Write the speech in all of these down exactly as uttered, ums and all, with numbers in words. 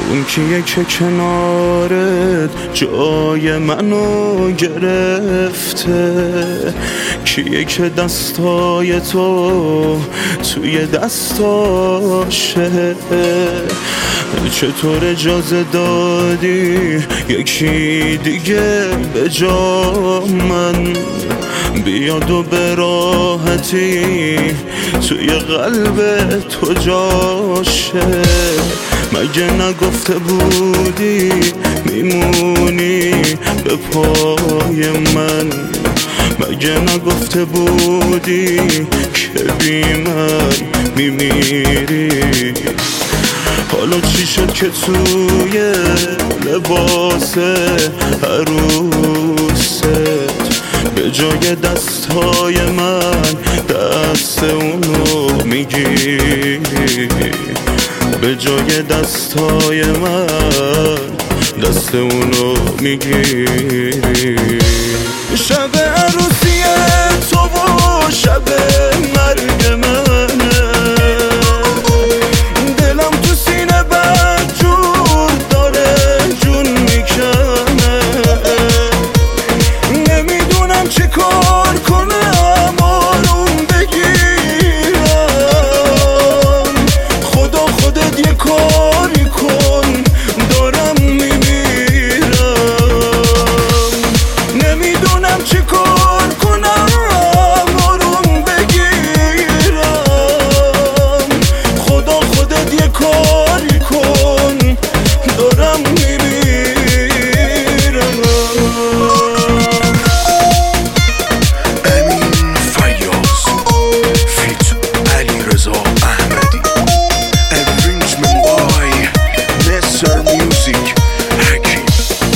اون کیه که کنارت جای منو گرفته؟ کیه که دستای تو توی دستاشه؟ چطور اجازه دادی یکی دیگه به جا من بیاد و به راحتی توی قلب تو جاشه؟ مگه نگفته بودی میمونی به پای من؟ مگه نگفته بودی که بی من میمیری؟ حالا چی شد که توی لباس عروست به جای دستای من دست اونو میگیری؟ به جای دستای من دست اونو میگیری؟ شب عروسی تو و شب مرگ منه، دلم تو سینه بد جور داره جون میکنه. نمیدونم چه کار کنم آروم بگیرم. خدا خودت یه کاری کن دارم میمیرم. نمیدونم چه کار کنم آروم بگیرم. خدا خودت یه کاری کن دارم میمیرم. امین فیاض فیت علی رضا احمدی Arrangement by Messer Music حکیم.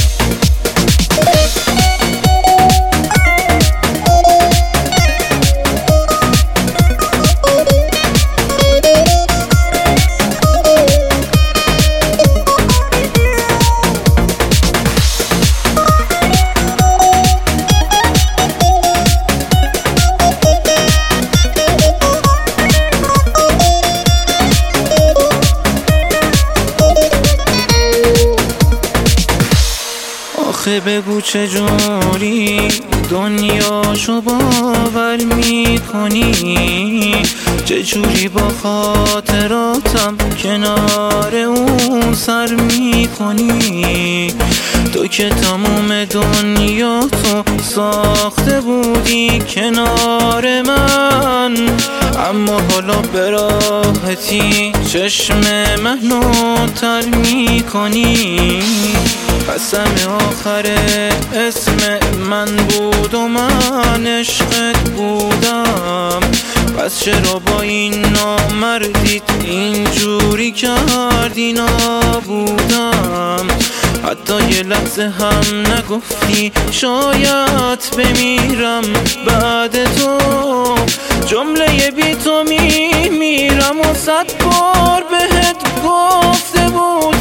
آخه بگو چجوری دنیاشو باور میکنی؟ چجوری با خاطراتم کنار اون سر میکنی؟ تو که تموم دنیا تو ساخته بودی کنار من، اما حالا به راحتی چشم منو تر میکنی. قسم آخر اسم من بود و من عشقت بودم، پس چرا با این نامردیت اینجوری کردی نابودم؟ حتی یه لحظه هم نگفتی شاید بمیرم بعد تو. جمله بی تو میمیرم و صد بار بهت گفته بود